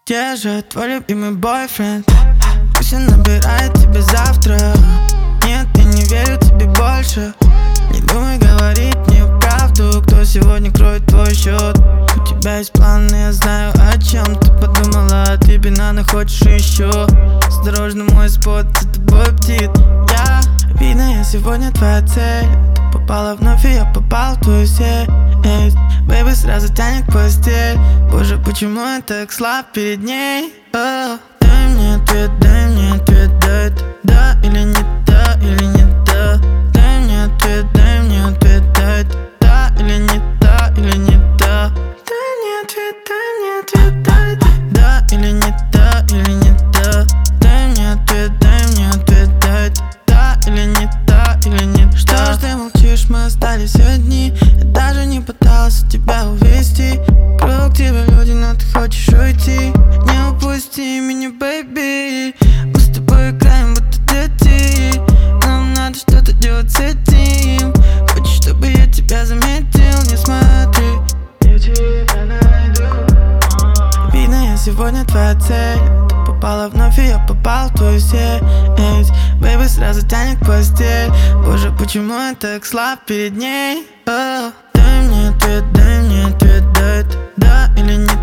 Где же твой любимый бойфренд? Пусть он набирает тебя завтра. Нет, я не верю тебе больше. Не думай говорить мне правду. Кто сегодня кроет твой счет? У тебя есть план, я знаю, о чем ты подумала. Ты бананы хочешь еще. Осторожно, мой спот за тобой бдит. Видно, я сегодня твоя цель. Ты попала вновь, и я попал в твою сеть. Бэйби сразу тянет к постель. Боже, почему я так слаб перед ней? Дай мне ответ, дай мне ответ. Да это да или не да, или не да. Дай мне ответ, дай мне ответ. Да это да или не да, или не да. Дай мне ответ, дай мне ответ. Да это да или не да, или не да. Дай мне ответ, дай мне ответ. Да это да или не да, или не да. Что ж ты молчишь, мы остались одни. Я даже не пытался тебя увести. Круг тебя люди, но ты хочешь уйти. Не упусти меня, бэйби. Мы с тобой играем, будто дети. Нам надо что-то делать с этим. Хочешь, чтобы я тебя заметил? Не смотри, я тебя найду. Видно, я сегодня твоя цель. Ты попала вновь, и я попал в твою сеть. Бэйби сразу тянет к постель. Боже, почему я так слаб перед ней? Дай мне ответ, дай мне ответ. Да это да или не